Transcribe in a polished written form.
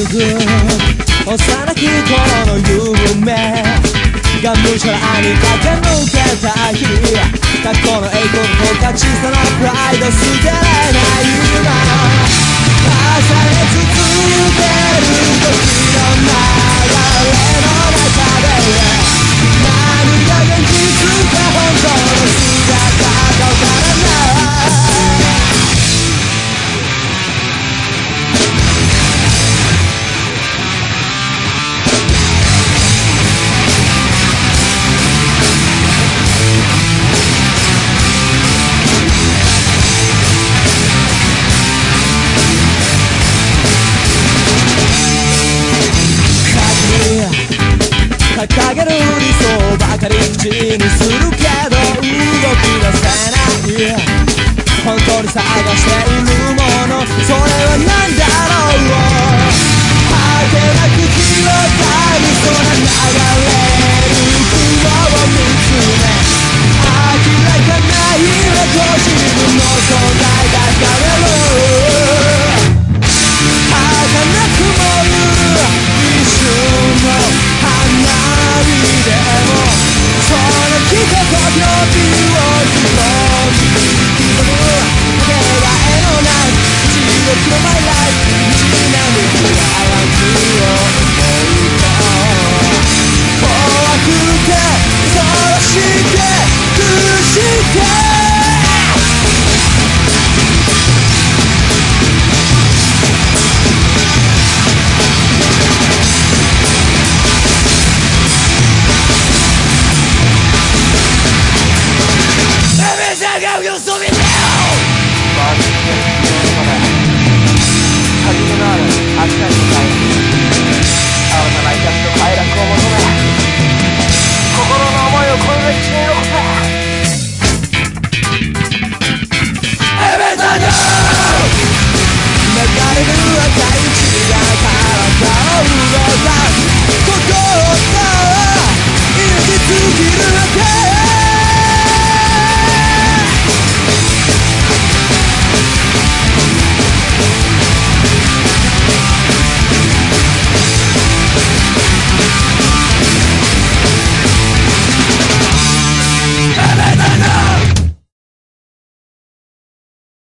く幼き頃の夢がむしゃらに駆け抜けた日過去の栄光とか小さなプライド捨てれない今重ね続ける時の流れの中で何が現実か本当の姿かわからない掲げる理想ばかり口にするけど動き出せない本当に探しているものそれは何だろう果てなく広がる空流れる雲を見つめ明らかな夢と自分の存在が高める儚くもる一瞬の花火でもその来た時の美を一人刻むかけがえのない一時の My life 一年のバランスを思いと怖くて恐ろしくて苦しくて流れる赤い血が体を動かす心を